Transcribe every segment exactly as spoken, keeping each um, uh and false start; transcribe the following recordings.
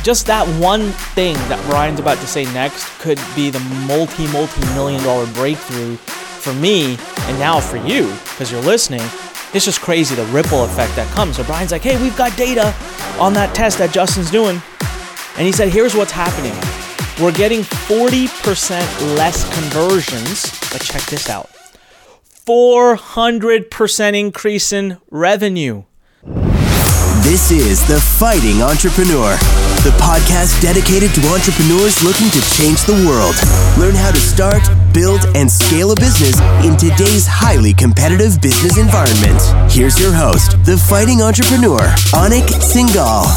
just that one thing that Ryan's about to say next could be the multi, multi-million dollar breakthrough for me and now for you, because you're listening. It's just crazy, the ripple effect that comes. So Brian's like, hey, we've got data on that test that Justin's doing. And he said, here's what's happening. We're getting forty percent less conversions, but check this out. four hundred percent increase in revenue. This is The Fighting Entrepreneur, the podcast dedicated to entrepreneurs looking to change the world. Learn how to start, build, and scale a business in today's highly competitive business environment. Here's your host, The Fighting Entrepreneur, Anik Singhal.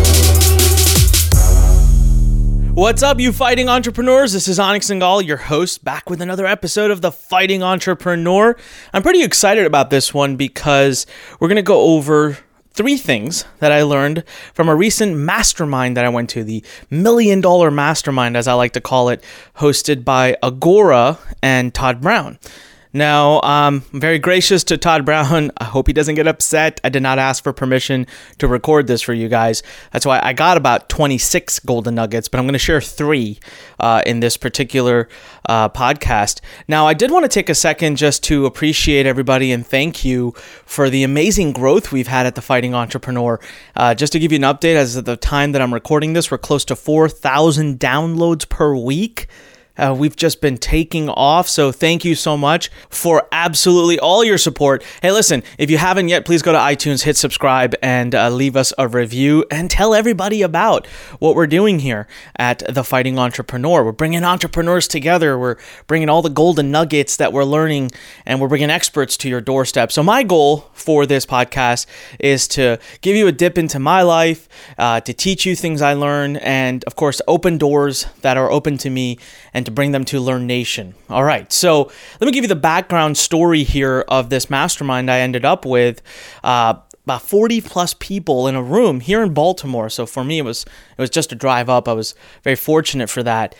What's up, you fighting entrepreneurs? This is Anik Singhal, your host, back with another episode of The Fighting Entrepreneur. I'm pretty excited about this one because we're going to go over three things that I learned from a recent mastermind that I went to, the Million Dollar Mastermind, as I like to call it, hosted by Agora and Todd Brown. Now, um, I'm very gracious to Todd Brown. I hope he doesn't get upset. I did not ask for permission to record this for you guys. That's why I got about twenty-six golden nuggets, but I'm going to share three uh, in this particular uh, podcast. Now, I did want to take a second just to appreciate everybody and thank you for the amazing growth we've had at The Fighting Entrepreneur. Uh, just to give you an update, as of the time that I'm recording this, we're close to four thousand downloads per week. Uh, we've just been taking off, so thank you so much for absolutely all your support. Hey, listen, if you haven't yet, please go to iTunes, hit subscribe, and uh, leave us a review, and tell everybody about what we're doing here at The Fighting Entrepreneur. We're bringing entrepreneurs together. We're bringing all the golden nuggets that we're learning, and we're bringing experts to your doorstep. So my goal for this podcast is to give you a dip into my life, uh, to teach you things I learn, and, of course, open doors that are open to me, and to bring them to Learn Nation. All right, so let me give you the background story here of this mastermind I ended up with. Uh, about forty plus people in a room here in Baltimore. So for me, it was it was just a drive up. I was very fortunate for that.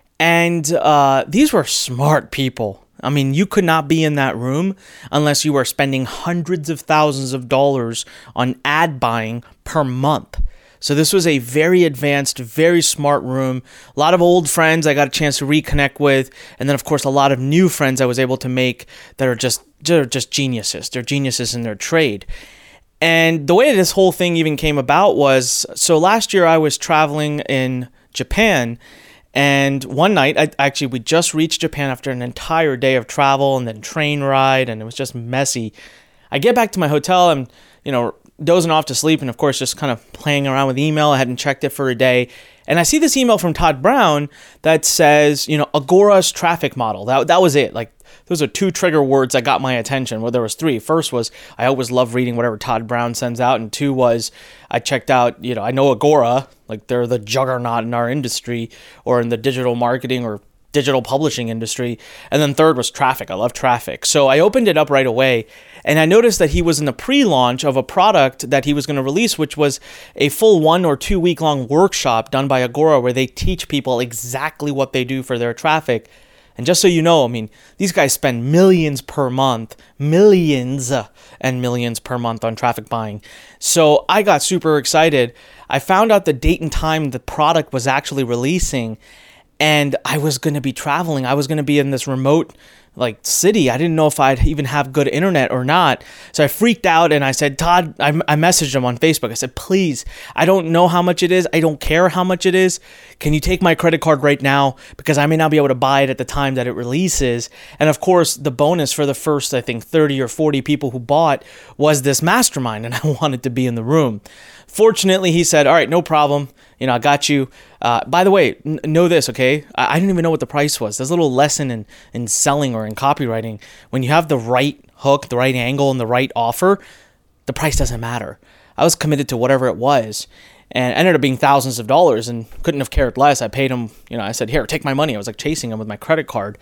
And uh, these were smart people. I mean, you could not be in that room unless you were spending hundreds of thousands of dollars on ad buying per month. So this was a very advanced, very smart room. A lot of old friends I got a chance to reconnect with. And then, of course, a lot of new friends I was able to make that are just, they're just geniuses. They're geniuses in their trade. And the way this whole thing even came about was, so last year I was traveling in Japan. And one night, I, actually, we just reached Japan after an entire day of travel and then train ride. And it was just messy. I get back to my hotel and, you know, dozing off to sleep and, of course, just kind of playing around with email. I hadn't checked it for a day. And I see this email from Todd Brown that says, you know, Agora's traffic model. That that was it. Like, those are two trigger words that got my attention. Well, there was three. First was, I always love reading whatever Todd Brown sends out. And two was, I checked out, you know, I know Agora, like they're the juggernaut in our industry or in the digital marketing or digital publishing industry. And then third was traffic. I love traffic. So I opened it up right away and I noticed that he was in the pre-launch of a product that he was going to release, which was a full one or two week long workshop done by Agora where they teach people exactly what they do for their traffic. And just so you know, I mean, these guys spend millions per month, millions and millions per month on traffic buying. So I got super excited. I found out the date and time the product was actually releasing. And I was going to be traveling. I was going to be in this remote like city. I didn't know if I'd even have good internet or not. So I freaked out and I said, Todd, I, I messaged him on Facebook. I said, please, I don't know how much it is. I don't care how much it is. Can you take my credit card right now? Because I may not be able to buy it at the time that it releases. And of course, the bonus for the first, I think, thirty or forty people who bought was this mastermind. And I wanted to be in the room. Fortunately, he said, all right, no problem. You know, I got you. Uh, by the way, n- know this, okay? I-, I didn't even know what the price was. There's a little lesson in, in selling or in copywriting. When you have the right hook, the right angle, and the right offer, the price doesn't matter. I was committed to whatever it was and ended up being thousands of dollars and couldn't have cared less. I paid him, you know, I said, here, take my money. I was like chasing him with my credit card.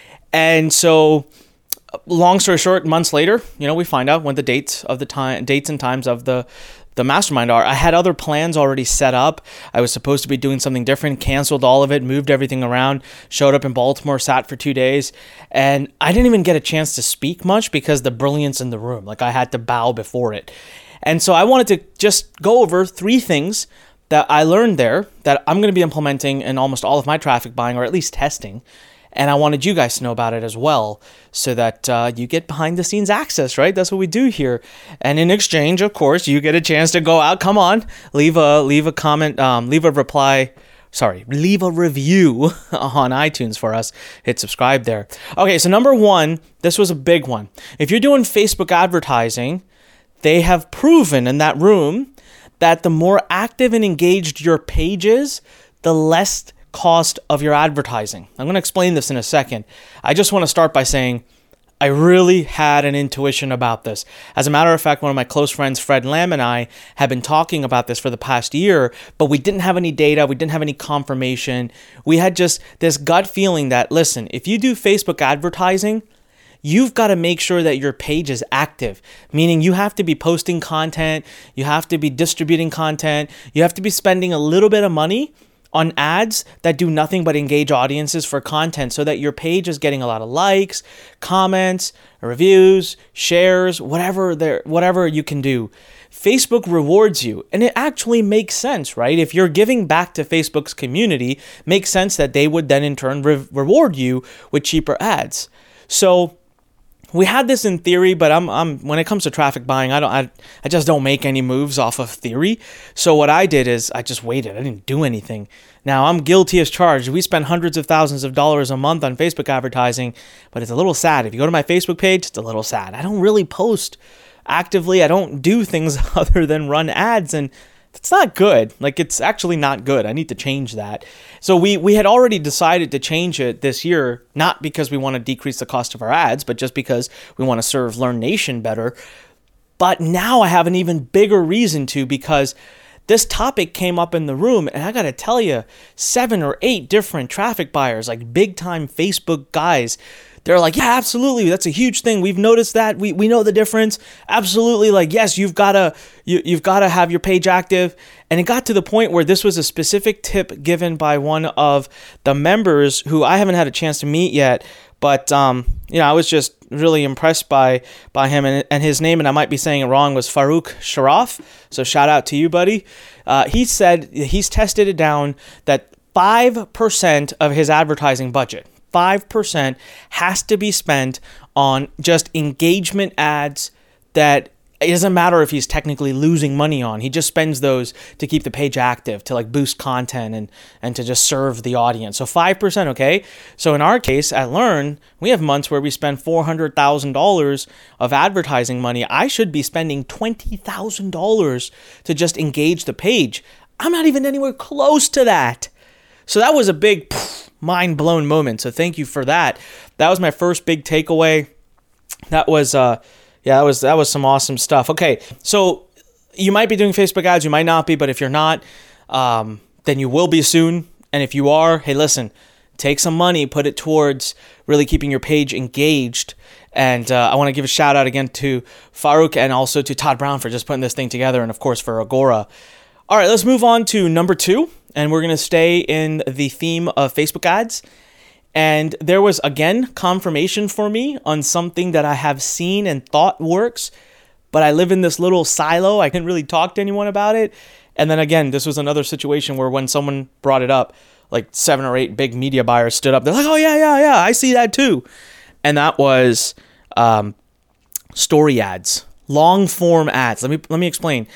And so long story short, months later, you know, we find out when the dates of the time, dates and times of the the mastermind are. I had other plans already set up. I was supposed to be doing something different, canceled all of it, moved everything around, showed up in Baltimore, sat for two days, and I didn't even get a chance to speak much because the brilliance in the room, like I had to bow before it. And so I wanted to just go over three things that I learned there that I'm going to be implementing in almost all of my traffic buying, or at least testing. And I wanted you guys to know about it as well, so that uh, you get behind the scenes access, right? That's what we do here. And in exchange, of course, you get a chance to go out. Come on, leave a leave a comment, um, leave a reply. Sorry, leave a review on iTunes for us. Hit subscribe there. Okay, so number one, this was a big one. If you're doing Facebook advertising, they have proven in that room that the more active and engaged your page is, the less cost of your advertising. I'm going to explain this in a second. I just want to start by saying I really had an intuition about this. As a matter of fact, one of my close friends, Fred Lamb, and I have been talking about this for the past year, but we didn't have any data. We didn't have any confirmation. We had just this gut feeling that, listen, if you do Facebook advertising, you've got to make sure that your page is active, meaning you have to be posting content, you have to be distributing content, you have to be spending a little bit of money on ads that do nothing but engage audiences for content, so that your page is getting a lot of likes, comments, reviews, shares, whatever there, whatever you can do. Facebook rewards you, and it actually makes sense, right? If you're giving back to Facebook's community, makes sense that they would then in turn re- reward you with cheaper ads. So we had this in theory, but I'm I'm when it comes to traffic buying, I don't I, I just don't make any moves off of theory. So what I did is I just waited. I didn't do anything. Now I'm guilty as charged. We spend hundreds of thousands of dollars a month on Facebook advertising, but it's a little sad. If you go to my Facebook page, it's a little sad. I don't really post actively. I don't do things other than run ads, and it's not good. Like, it's actually not good. I need to change that. So we we had already decided to change it this year, not because we want to decrease the cost of our ads, but just because we want to serve Learn Nation better. But now I have an even bigger reason to, because this topic came up in the room, and I got to tell you, seven or eight different traffic buyers, like big time Facebook guys, they're like, yeah, absolutely. That's a huge thing. We've noticed that. We we know the difference. Absolutely. Like, yes, you've got to you, you've got to have your page active. And it got to the point where this was a specific tip given by one of the members who I haven't had a chance to meet yet. But, um, you know, I was just really impressed by by him. And, and his name, and I might be saying it wrong, was Farouk Sharaf. So shout out to you, buddy. Uh, he said he's tested it down that five percent of his advertising budget, five percent has to be spent on just engagement ads that it doesn't matter if he's technically losing money on. He just spends those to keep the page active, to like boost content and, and to just serve the audience. So five percent, okay? So in our case at Learn, we have months where we spend four hundred thousand dollars of advertising money. I should be spending twenty thousand dollars to just engage the page. I'm not even anywhere close to that. So that was a big pff, mind-blown moment. So thank you for that. That was my first big takeaway. That was... uh. Yeah, that was that was some awesome stuff. Okay, so you might be doing Facebook ads, you might not be, but if you're not, um, then you will be soon. And if you are, hey, listen, take some money, put it towards really keeping your page engaged. And uh, I want to give a shout out again to Farouk and also to Todd Brown for just putting this thing together, and of course for Agora. All right, let's move on to number two, and we're going to stay in the theme of Facebook ads. And there was, again, confirmation for me on something that I have seen and thought works, but I live in this little silo. I couldn't really talk to anyone about it. And then again, this was another situation where when someone brought it up, like seven or eight big media buyers stood up. They're like, oh, yeah, yeah, yeah, I see that too. And that was um, story ads, long form ads. Let me let me explain.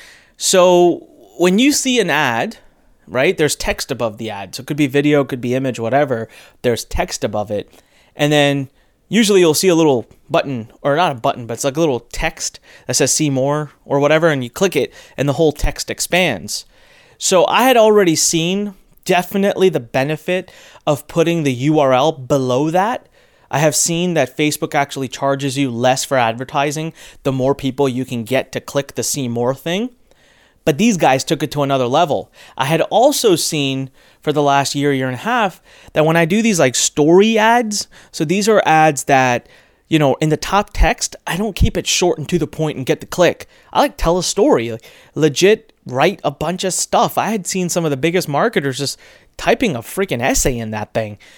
So when you see an ad, right? There's text above the ad. So it could be video, could be image, whatever. There's text above it. And then usually you'll see a little button, or not a button, but it's like a little text that says see more or whatever. And you click it and the whole text expands. So I had already seen definitely the benefit of putting the U R L below that. I have seen that Facebook actually charges you less for advertising the more people you can get to click the see more thing. But these guys took it to another level. I had also seen for the last year, year and a half, that when I do these like story ads, so these are ads that, you know, in the top text, I don't keep it short and to the point and get the click. I like tell a story, like legit write a bunch of stuff. I had seen some of the biggest marketers just typing a freaking essay in that thing.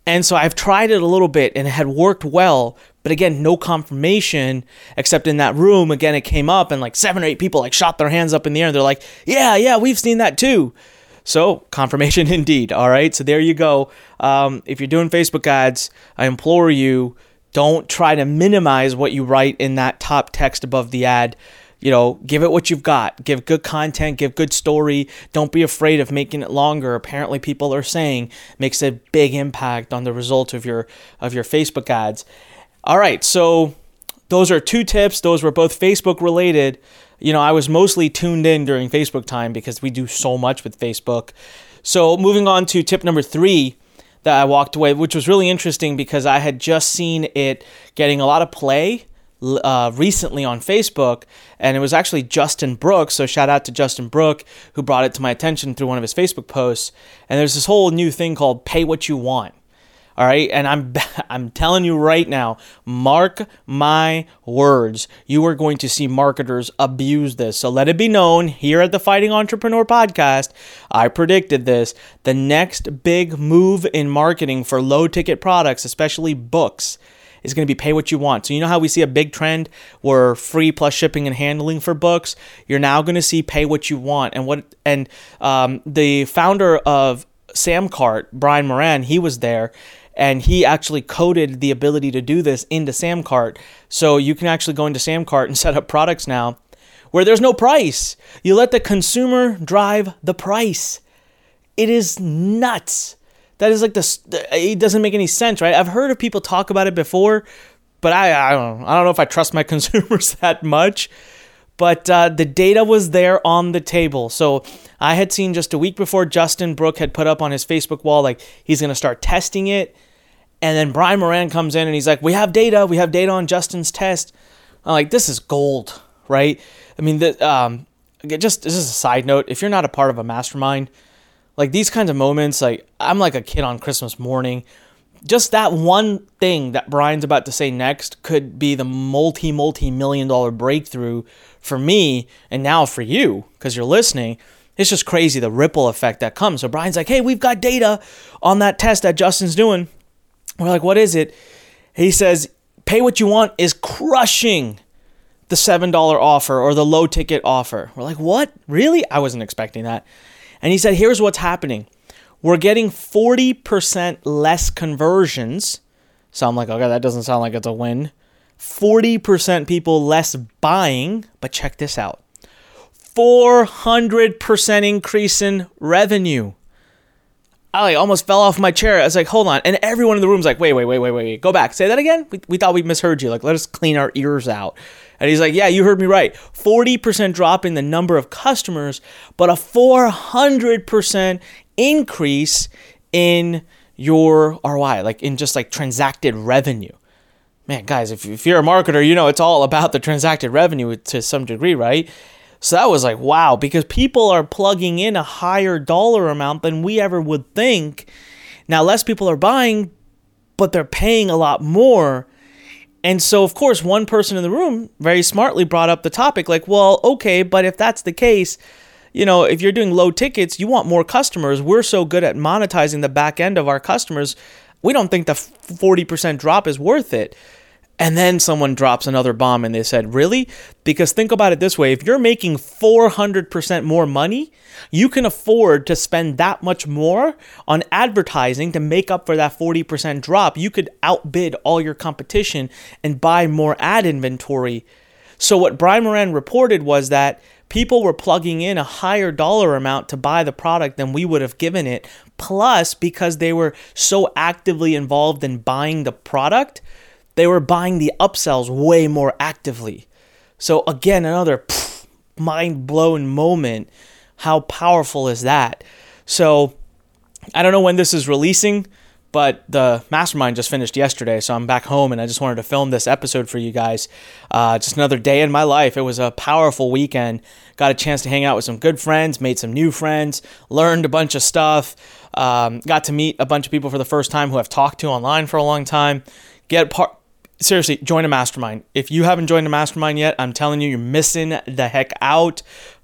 And so I've tried it a little bit and it had worked well, but again, no confirmation except in that room. Again, it came up and like seven or eight people like shot their hands up in the air and they're like, yeah, yeah, we've seen that too. So confirmation indeed. All right. So there you go. Um, if you're doing Facebook ads, I implore you, don't try to minimize what you write in that top text above the ad. You know, give it what you've got. Give good content, give good story. Don't be afraid of making it longer. Apparently people are saying makes a big impact on the result of your of your Facebook ads. All right, so those are two tips. Those were both Facebook related. You know, I was mostly tuned in during Facebook time because we do so much with Facebook. So moving on to tip number three that I walked away, which was really interesting because I had just seen it getting a lot of play Uh, recently on Facebook, and it was actually Justin Brooks. So shout out to Justin Brooks, who brought it to my attention through one of his Facebook posts. And there's this whole new thing called pay what you want. All right, and I'm I'm telling you right now, mark my words, you are going to see marketers abuse this. So let it be known here at the Fighting Entrepreneur Podcast, I predicted this. The next big move in marketing for low ticket products, especially books, is going to be pay what you want. So you know how we see a big trend where free plus shipping and handling for books? You're now going to see pay what you want. And what and um, the founder of Samcart, Brian Moran, he was there, and he actually coded the ability to do this into Samcart. So you can actually go into Samcart and set up products now where there's no price. You let the consumer drive the price. It is nuts. That is like the, it doesn't make any sense, right? I've heard of people talk about it before, but I, I don't know. I don't know if I trust my consumers that much. But uh, the data was there on the table. So I had seen just a week before Justin Brooks had put up on his Facebook wall, like he's going to start testing it. And then Brian Moran comes in and he's like, we have data. We have data on Justin's test. I'm like, this is gold, right? I mean, the, um, just this is a side note. If you're not a part of a mastermind, like these kinds of moments, like I'm like a kid on Christmas morning. Just that one thing that Brian's about to say next could be the multi, multi-million dollar breakthrough for me and now for you because you're listening. It's just crazy, the ripple effect that comes. So Brian's like, hey, we've got data on that test that Justin's doing. We're like, what is it? He says, pay what you want is crushing the seven dollar offer or the low ticket offer. We're like, what? Really? I wasn't expecting that. And he said, here's what's happening. We're getting forty percent less conversions. So I'm like, okay, that doesn't sound like it's a win. forty percent people less buying. But check this out. four hundred percent increase in revenue. I like almost fell off my chair. I was like, hold on. And everyone in the room's like, wait, wait, wait, wait, wait. Go back. Say that again? We, we thought we misheard you. Like, let us clean our ears out. And he's like, yeah, you heard me right. forty percent drop in the number of customers, but a four hundred percent increase in your R O I, like in just like transacted revenue. Man, guys, if, if you're a marketer, you know it's all about the transacted revenue to some degree, right? So that was like, wow, because people are plugging in a higher dollar amount than we ever would think. Now, less people are buying, but they're paying a lot more. And so, of course, one person in the room very smartly brought up the topic like, well, okay, but if that's the case, you know, if you're doing low tickets, you want more customers. We're so good at monetizing the back end of our customers. We don't think the forty percent drop is worth it. And then someone drops another bomb and they said, really? Because think about it this way. If you're making four hundred percent more money, you can afford to spend that much more on advertising to make up for that forty percent drop. You could outbid all your competition and buy more ad inventory. So what Brian Moran reported was that people were plugging in a higher dollar amount to buy the product than we would have given it. Plus, because they were so actively involved in buying the product, they were buying the upsells way more actively. So again, another pff, mind-blowing moment. How powerful is that? So I don't know when this is releasing, but the mastermind just finished yesterday, so I'm back home and I just wanted to film this episode for you guys. Uh, just another day in my life. It was a powerful weekend. Got a chance to hang out with some good friends, made some new friends, learned a bunch of stuff, um, got to meet a bunch of people for the first time who I've talked to online for a long time. Get part. Seriously, join a mastermind. If you haven't joined a mastermind yet, I'm telling you, you're missing the heck out.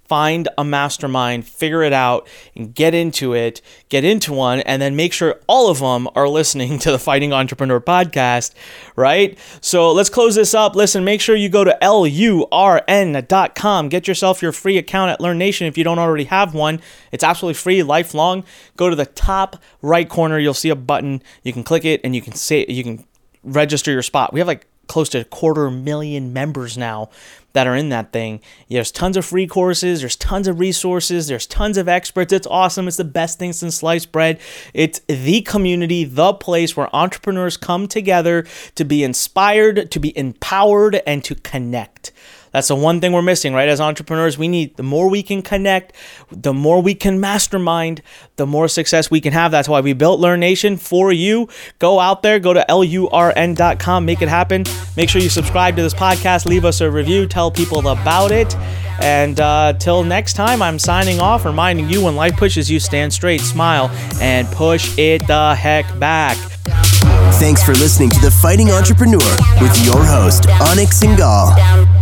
find a mastermind, figure it out, and get into it, get into one, and then make sure all of them are listening to the Fighting Entrepreneur podcast, right? So let's close this up. Listen, make sure you go to L U R N dot com. Get yourself your free account at LearnNation if you don't already have one. It's absolutely free, lifelong. Go to the top right corner. You'll see a button. You can click it, and you can say you can register your spot. We have like close to a quarter million members now that are in that thing. There's tons of free courses. There's tons of resources. There's tons of experts. It's awesome. It's the best thing since sliced bread. It's the community, the place where entrepreneurs come together to be inspired, to be empowered, and to connect. That's the one thing we're missing, right? As entrepreneurs, we need the more we can connect, the more we can mastermind, the more success we can have. That's why we built LearnNation for you. Go out there, go to L U R N dot com, make it happen. Make sure you subscribe to this podcast, leave us a review, tell people about it. And uh, till next time, I'm signing off, reminding you when life pushes you, stand straight, smile, and push it the heck back. Thanks for listening to The Fighting Entrepreneur with your host, Onyx Singal.